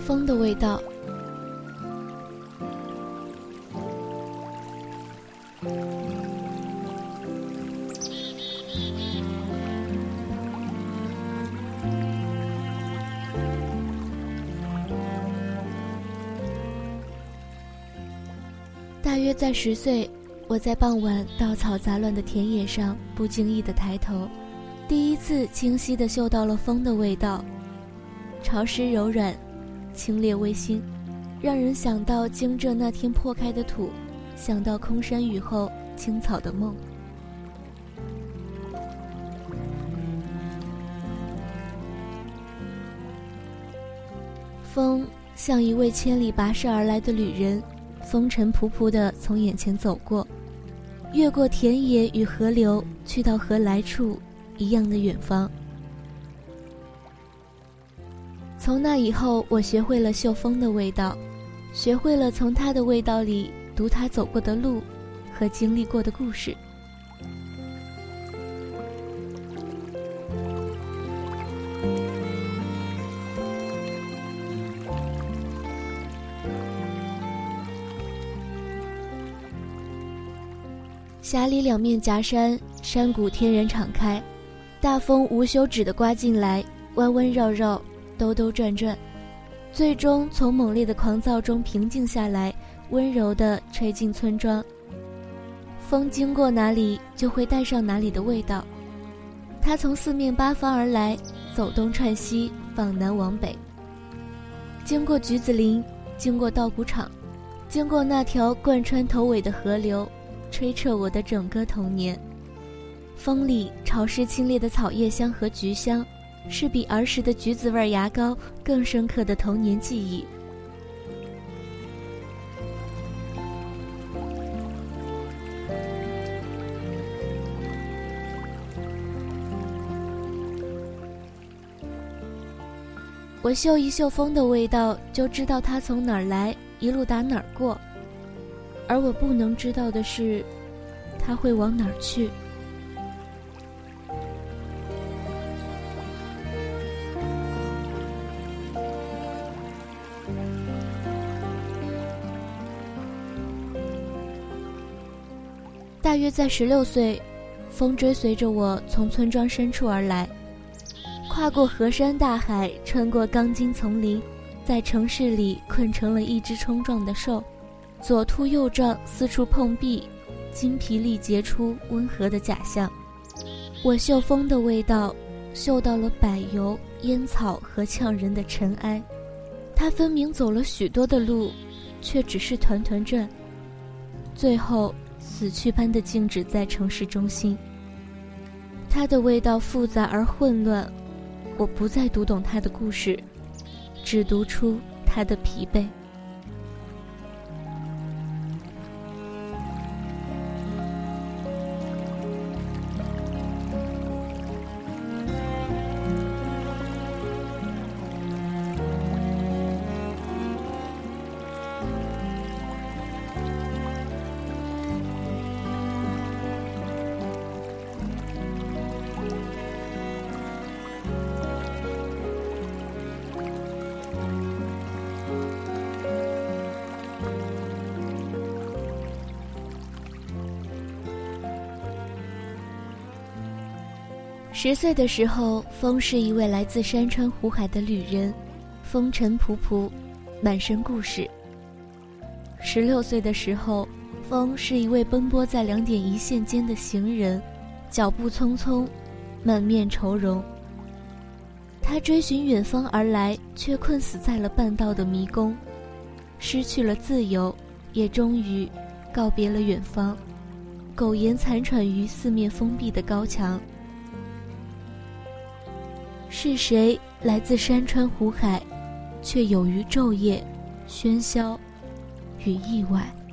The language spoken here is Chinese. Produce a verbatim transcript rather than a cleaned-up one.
风的味道。大约在十岁，我在傍晚稻草杂乱的田野上不经意地抬头，第一次清晰地嗅到了风的味道，潮湿柔软，清冽微腥，让人想到惊蛰那天破开的土，想到空山雨后青草的梦。风像一位千里跋涉而来的旅人，风尘仆仆地从眼前走过，越过田野与河流，去到和来处一样的远方。从那以后，我学会了嗅风的味道，学会了从它的味道里读它走过的路和经历过的故事。峡里两面夹山，山谷天然敞开，大风无休止地刮进来，弯弯绕绕，兜兜转转，最终从猛烈的狂躁中平静下来，温柔地吹进村庄。风经过哪里，就会带上哪里的味道。它从四面八方而来，走东串西，放南往北，经过橘子林，经过稻谷场，经过那条贯穿头尾的河流，吹彻我的整个童年。风里潮湿清冽的草叶香和橘香，是比儿时的橘子味牙膏更深刻的童年记忆。我嗅一嗅风的味道，就知道它从哪儿来，一路打哪儿过。而我不能知道的是，它会往哪儿去。大约在十六岁，风追随着我从村庄深处而来，跨过河山大海，穿过钢筋丛林，在城市里困成了一只冲撞的兽，左突右撞，四处碰壁，筋疲力竭出温和的假象。我嗅风的味道，嗅到了柏油、烟草和呛人的尘埃。它分明走了许多的路，却只是团团转，最后死去般的静止在城市中心。它的味道复杂而混乱，我不再读懂它的故事，只读出它的疲惫。十岁的时候，风是一位来自山川湖海的旅人，风尘仆仆，满身故事。十六岁的时候，风是一位奔波在两点一线间的行人，脚步匆匆，满面愁容。他追寻远方而来，却困死在了半道的迷宫，失去了自由，也终于告别了远方，苟延残喘于四面封闭的高墙。是谁来自山川湖海，却有于昼夜喧嚣与意外？